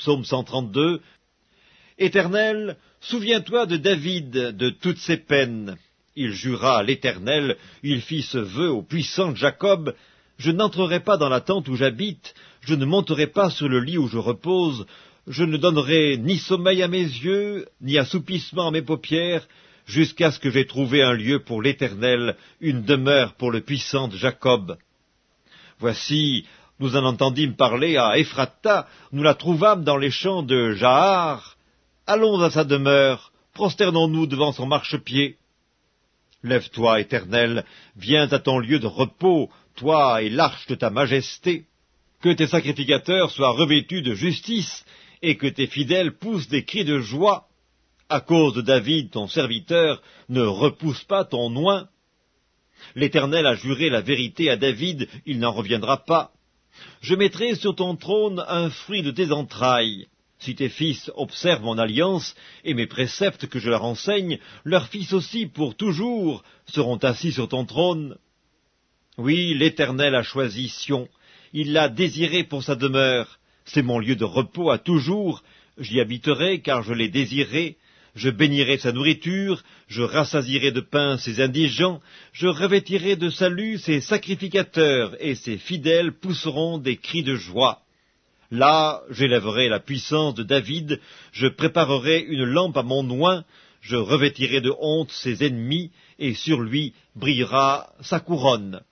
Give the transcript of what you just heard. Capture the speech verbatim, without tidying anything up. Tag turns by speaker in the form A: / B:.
A: psaume cent trente-deux. Éternel, souviens-toi de David, de toutes ses peines. Il jura à l'Éternel, il fit ce vœu au puissant Jacob, je n'entrerai pas dans la tente où j'habite, je ne monterai pas sur le lit où je repose, je ne donnerai ni sommeil à mes yeux, ni assoupissement à mes paupières, jusqu'à ce que j'aie trouvé un lieu pour l'Éternel, une demeure pour le puissant Jacob. Voici, nous en entendîmes parler à Ephrata, nous la trouvâmes dans les champs de Jahar. Allons à sa demeure, prosternons-nous devant son marchepied. Lève-toi, Éternel, viens à ton lieu de repos, toi et l'arche de ta majesté. Que tes sacrificateurs soient revêtus de justice, et que tes fidèles poussent des cris de joie. À cause de David, ton serviteur, ne repousse pas ton oint. L'Éternel a juré la vérité à David, il n'en reviendra pas. Je mettrai sur ton trône un fruit de tes entrailles. Si tes fils observent mon alliance et mes préceptes que je leur enseigne, leurs fils aussi pour toujours seront assis sur ton trône. Oui, l'Éternel a choisi Sion, il l'a désiré pour sa demeure. C'est mon lieu de repos à toujours, j'y habiterai car je l'ai désiré. Je bénirai sa nourriture, je rassasierai de pain ses indigents, je revêtirai de salut ses sacrificateurs, et ses fidèles pousseront des cris de joie. Là, j'élèverai la puissance de David, je préparerai une lampe à mon oint, je revêtirai de honte ses ennemis, et sur lui brillera sa couronne.